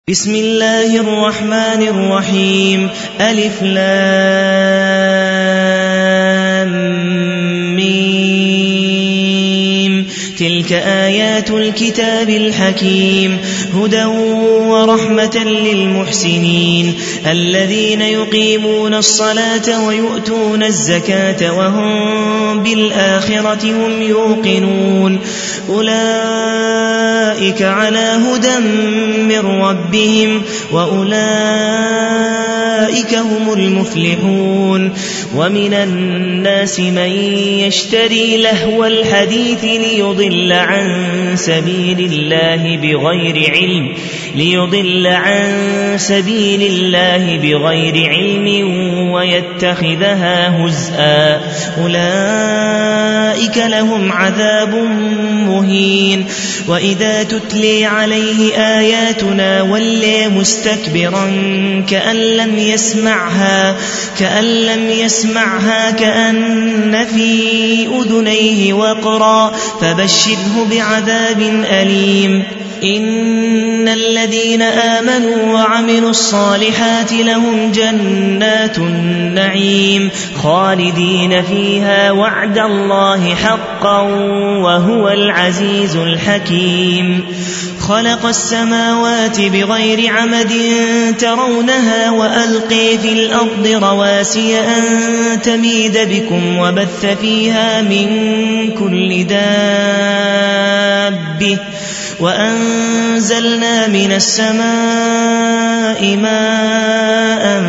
بسم الله الرحمن الرحيم ألف لام ميم تلك آيات الكتاب الحكيم هدى ورحمة للمحسنين الذين يقيمون الصلاة ويؤتون الزكاة وهم بالآخرة هم يوقنون أولئك على هدى من ربهم وأولئك هم المفلحون ومن الناس من يشتري لهو الحديث ليضل عن سبيل الله بغير علم ويتخذها هزءا أولئك لهم عذاب مهين وإذا تتلي عليه آياتنا ولي مستكبرا كأن لم يسمعها كأن في أذنيه وقرا فبشره بعذاب أليم إن الذين آمنوا وعملوا الصالحات لهم جنات النعيم خالدين فيها وعد الله حقا وهو العزيز الحكيم خلق السماوات بغير عمد ترونها وألقي في الأرض رواسي أن تميد بكم وبث فيها من كل دابة وأنزلنا من السماء ماء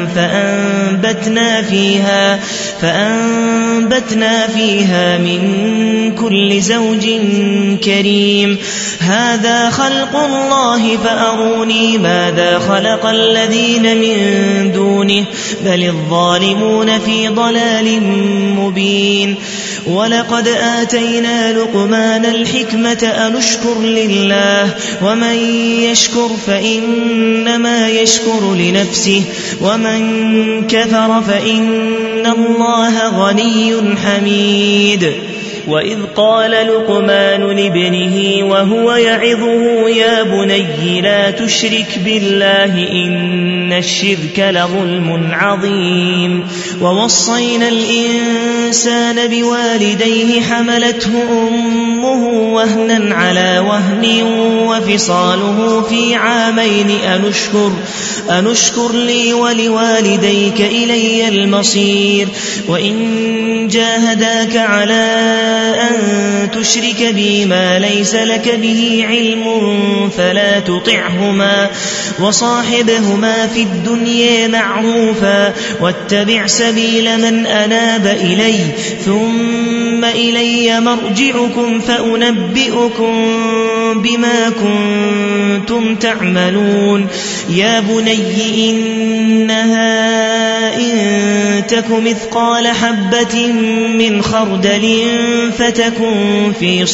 فأنبتنا فيها من كل زوج كريم هذا خلق الله فأروني ماذا خلق الذين من دونه بل الظالمون في ضلال مبين ولقد آتينا لقمان الحكمة أن اشكر لله ومن يشكر فإنما يشكر لنفسه ومن كفر فإن الله غني حميد وإذ قال لقمان لابنه وهو يعظه يا بني لا تشرك بالله إن الشرك لظلم عظيم ووصينا الإنسان بوالديه حملته أمه وهنا على وهن وفصاله في عامين أن اشكر لي ولوالديك إلي المصير وإن جاهداك على أن تشرك بي ما ليس لك به علم فلا تطعهما وصاحبهما في الدنيا معروفا واتبع سبيل من أناب إلي ثم إلي مرجعكم فأنبئكم بما كنتم تعملون يا بني إنها إن تك مثقال حبة من خردل فتكن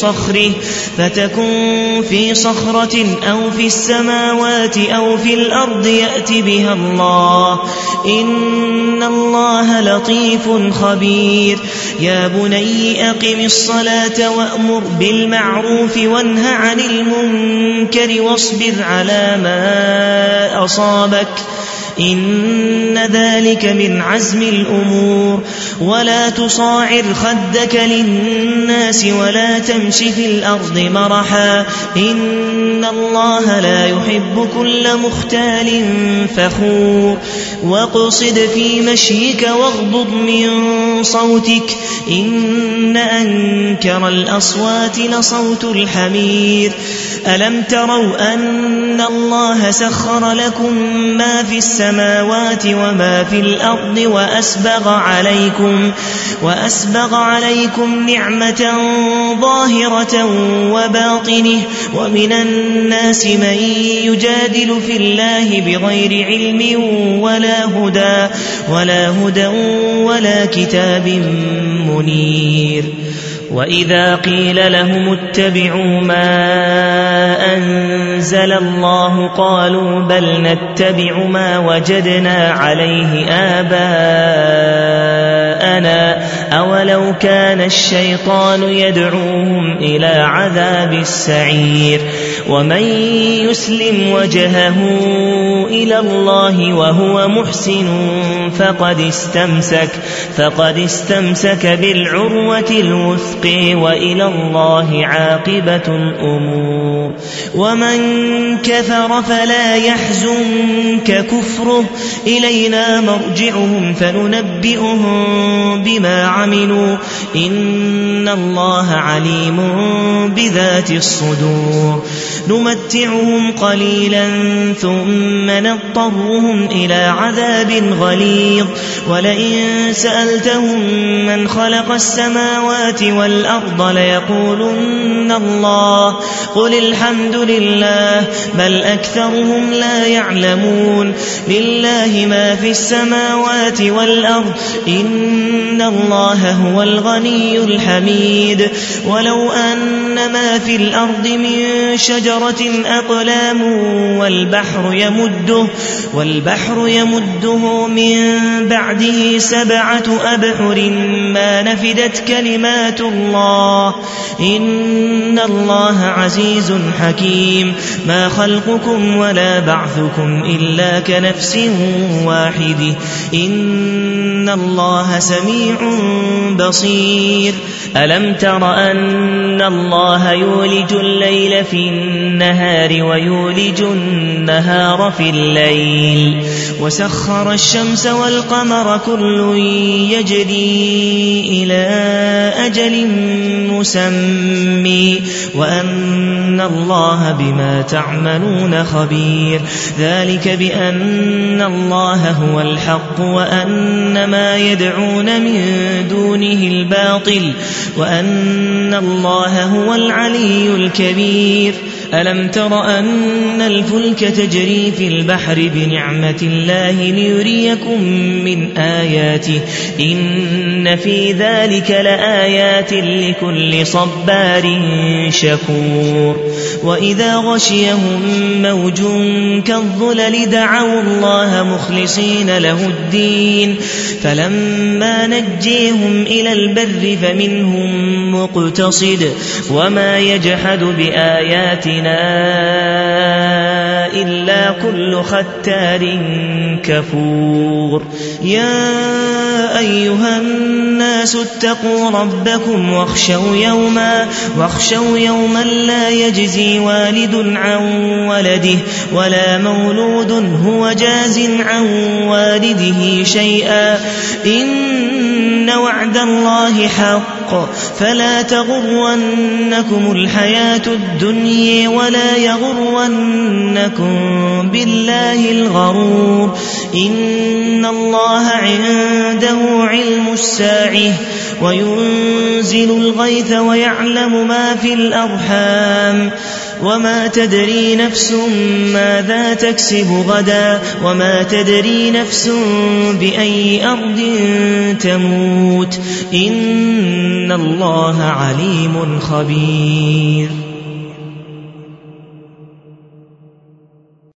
في صخرة أو في السماوات أو في الأرض يأت بها الله إن الله لطيف خبير يا بني أقم الصلاة وأمر بالمعروف وانه عن المنكر واصبر على ما أصابك إن ذلك من عزم الأمور ولا تصاعر خدك للناس ولا تمش في الأرض مرحا إن الله لا يحب كل مختال فخور واقصد في مشيك واغضض من صوتك إن أنكر الأصوات لصوت الحمير ألم تروا أن الله سخر لكم ما في السماوات وما في الأرض وأسبغ عليكم نعمة ظاهرة وباطنه ومن الناس من يجادل في الله بغير علم ولا هدى ولا كتاب منير وإذا قيل لهم اتبعوا ما أنزل الله قالوا بل نتبع ما وجدنا عليه آباءنا آباءنا أولو كان الشيطان يدعوهم إلى عذاب السعير ومن يسلم وجهه إلى الله وهو محسن فقد استمسك بالعروة الوثق وإلى الله عاقبة الأمور ومن كفر فلا يحزنك كفره إلينا مرجعهم فننبئهم بما عملوا إن الله عليم بذات الصدور نمتعهم قليلا ثم نضطرهم إلى عذاب غليظ ولئن سألتهم من خلق السماوات والأرض ليقولن الله قل الحمد لله بل أكثرهم لا يعلمون لله ما في السماوات والأرض إن الله هو الغني الحميد ولو أن ما في الأرض من شجرة أقلام والبحر يمده من بعده 7 أبحر ما نفدت كلمات الله إن الله عزيز حكيم ما خلقكم ولا بعثكم إلا كنفس واحدة إن الله سميع بصير ألم تر أن الله يولج الليل في النهار ويولج النهار في الليل وسخر الشمس والقمر كل يجري إلى أجل مسمى وأن الله بما تعملون خبير ذلك بأن الله هو الحق وأن ما يدعون من دونه الباطل وأن الله هو العلي الكبير ألم تر أن الفلك تجري في البحر بنعمة الله ليريكم من آياته إن في ذلك لآيات لكل صبار شكور وإذا غشيهم موج كالظلل دعوا الله مخلصين له الدين فلما نجيهم إلى البر فمنهم مقتصد وما يجحد بآياتنا إلا كل ختار كفور يا أيها الناس اتقوا ربكم واخشوا يوما لا يجزي والد عن ولده ولا مولود هو جاز عن والده شيئا إن وعد الله حق فلا تغرنكم الحياة الدنيا ولا يغرنكم بالله الغرور إن الله عنده علم الساعة وينزل الغيث ويعلم ما في الأرحام وما تدري نفس ماذا تكسب غدا وما تدري نفس بأي أرض تموت إن الله عليم خبير